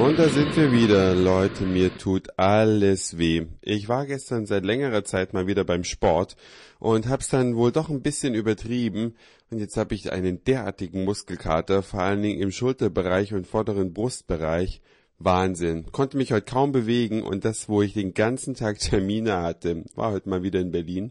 Und da sind wir wieder. Leute, mir tut alles weh. Ich war gestern seit längerer Zeit mal wieder beim Sport und hab's dann wohl doch ein bisschen übertrieben. Und jetzt habe ich einen derartigen Muskelkater, vor allen Dingen im Schulterbereich und vorderen Brustbereich. Wahnsinn. Konnte mich heute kaum bewegen und das, wo ich den ganzen Tag Termine hatte, war heute mal wieder in Berlin.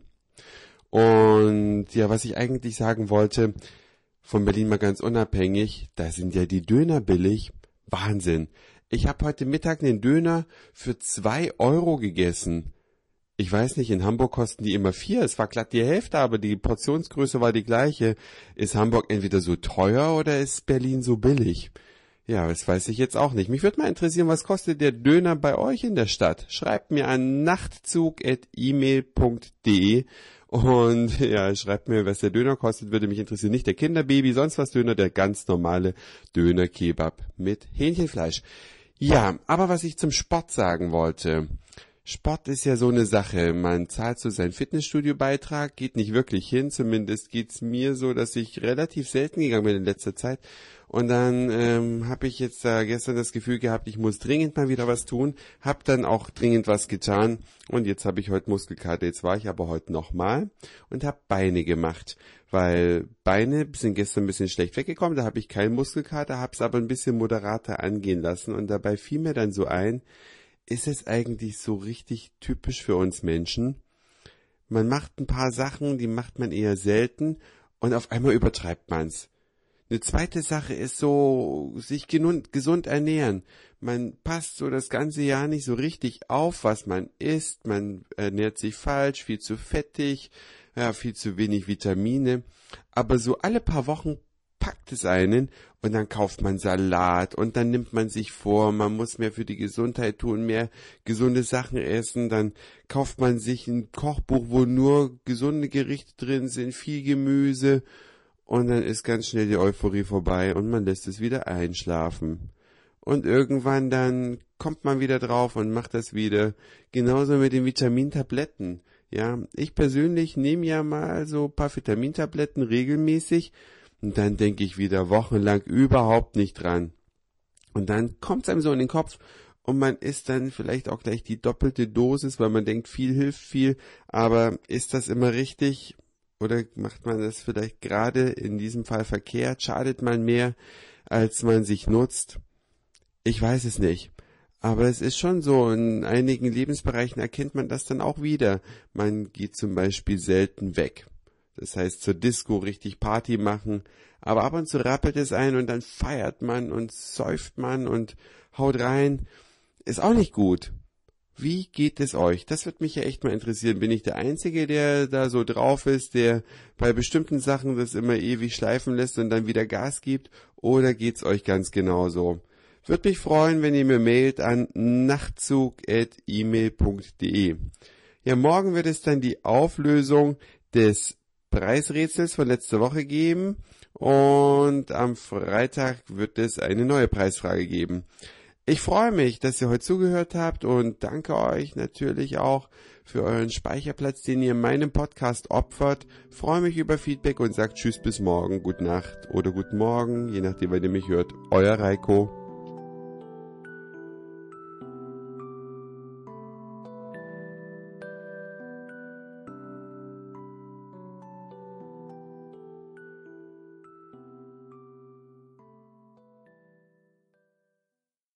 Und ja, was ich eigentlich sagen wollte, von Berlin mal ganz unabhängig, da sind ja die Döner billig. Wahnsinn. Ich habe heute Mittag einen Döner für 2 Euro gegessen. Ich weiß nicht, in Hamburg kosten die immer 4. Es war glatt die Hälfte, aber die Portionsgröße war die gleiche. Ist Hamburg entweder so teuer oder ist Berlin so billig? Ja, das weiß ich jetzt auch nicht. Mich würde mal interessieren, was kostet der Döner bei euch in der Stadt? Schreibt mir an nachtzug@email.de und ja, schreibt mir, was der Döner kostet, würde mich interessieren. Nicht der Kinderbaby, sonst was Döner, der ganz normale Döner-Kebab mit Hähnchenfleisch. Ja, aber was ich zum Sport sagen wollte. Sport ist ja so eine Sache. Man zahlt so seinen Fitnessstudio-Beitrag, geht nicht wirklich hin. Zumindest geht's mir so, dass ich relativ selten gegangen bin in letzter Zeit. Und dann habe ich jetzt gestern das Gefühl gehabt, ich muss dringend mal wieder was tun. Hab dann auch dringend was getan. Und jetzt habe ich heute Muskelkater. Jetzt war ich aber heute nochmal und habe Beine gemacht. Weil Beine sind gestern ein bisschen schlecht weggekommen. Da habe ich keinen Muskelkater, habe es aber ein bisschen moderater angehen lassen. Und dabei fiel mir dann so ein, ist es eigentlich so richtig typisch für uns Menschen? Man macht ein paar Sachen, die macht man eher selten und auf einmal übertreibt man's. Eine zweite Sache ist so, sich gesund ernähren. Man passt so das ganze Jahr nicht so richtig auf, was man isst. Man ernährt sich falsch, viel zu fettig, ja, viel zu wenig Vitamine. Aber so alle paar Wochen packt es einen und dann kauft man Salat und dann nimmt man sich vor, man muss mehr für die Gesundheit tun, mehr gesunde Sachen essen, dann kauft man sich ein Kochbuch, wo nur gesunde Gerichte drin sind, viel Gemüse und dann ist ganz schnell die Euphorie vorbei und man lässt es wieder einschlafen. Und irgendwann dann kommt man wieder drauf und macht das wieder. Genauso mit den Vitamintabletten. Ja, ich persönlich nehme ja mal so ein paar Vitamintabletten regelmäßig. Und dann denke ich wieder wochenlang überhaupt nicht dran. Und dann kommt es einem so in den Kopf und man isst dann vielleicht auch gleich die doppelte Dosis, weil man denkt, viel hilft viel. Aber ist das immer richtig? Oder macht man das vielleicht gerade in diesem Fall verkehrt? Schadet man mehr, als man sich nutzt? Ich weiß es nicht. Aber es ist schon so, in einigen Lebensbereichen erkennt man das dann auch wieder. Man geht zum Beispiel selten weg. Das heißt, zur Disco richtig Party machen, aber ab und zu rappelt es ein und dann feiert man und säuft man und haut rein. Ist auch nicht gut. Wie geht es euch? Das wird mich ja echt mal interessieren. Bin ich der Einzige, der da so drauf ist, der bei bestimmten Sachen das immer ewig schleifen lässt und dann wieder Gas gibt? Oder geht's euch ganz genauso? Würde mich freuen, wenn ihr mir mailt an nachtzug@email.de. Ja, morgen wird es dann die Auflösung des Preisrätsels von letzter Woche geben und am Freitag wird es eine neue Preisfrage geben. Ich freue mich, dass ihr heute zugehört habt und danke euch natürlich auch für euren Speicherplatz, den ihr meinem Podcast opfert. Freue mich über Feedback und sagt Tschüss bis morgen, gute Nacht oder guten Morgen, je nachdem, wann ihr mich hört. Euer Reiko.